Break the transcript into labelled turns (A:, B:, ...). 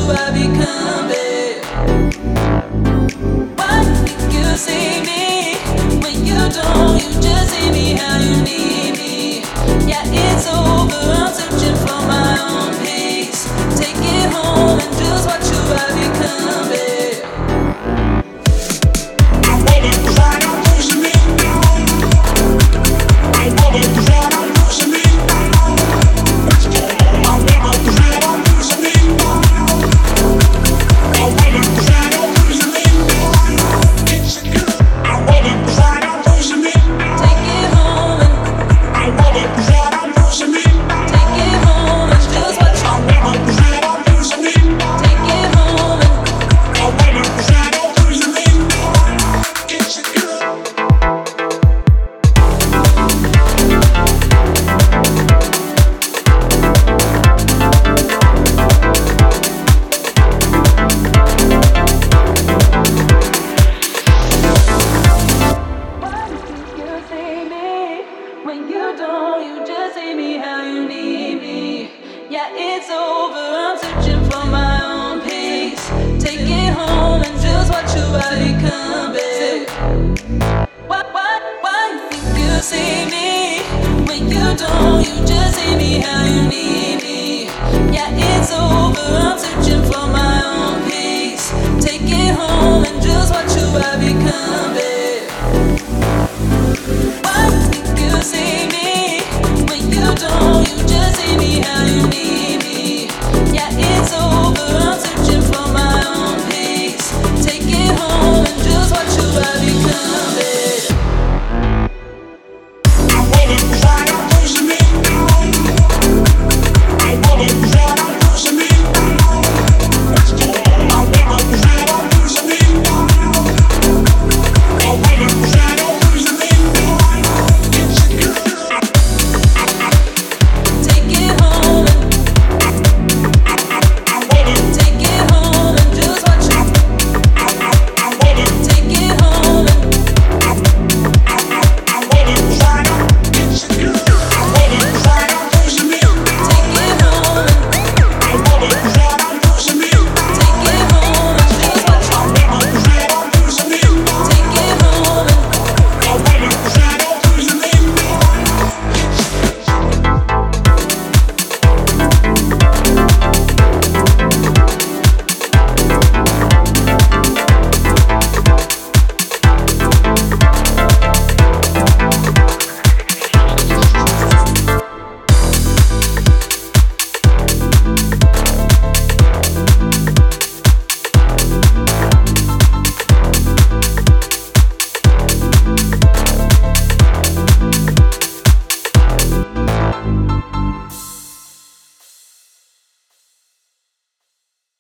A: I become, babe. Why think you see me when you don't? You just see me how you need me. Yeah, it's over. I'm searching for my own peace. Take it home and just watch who I become, babe. I want it 'cause I don't losing me now. I want it 'cause I don't losing me now. I want it 'cause I don't losing me now. I want it 'cause I don't losing me now. Insecure. I want it 'cause I don't losing me now. Take it home and I want it 'cause I don't losing me now. Take it home and just watch. I want it 'cause I don't losing me now. Take it home and I want it 'cause I don't losing me now. Insecure. You see me when you don't, you just see me how you need me. Yeah, it's over. I'm searching for my own peace. Take it home and just watch who I become, babe. Why you think you see me when you don't? You just see me how you need me. Yeah, it's over. I'm searching for my own.